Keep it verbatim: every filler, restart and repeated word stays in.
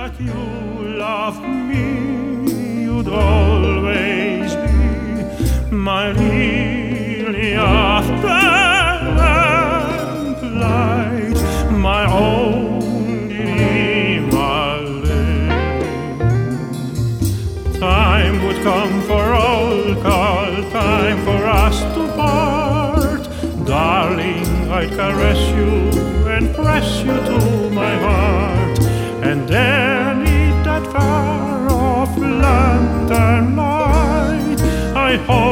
that you love me, you'd always be my lily of the lamplight, my only Marlene. Time would come for roll call, time for us to part. Darling, I'd caress you and press you to my heart, and there neath that far-off lantern light I hope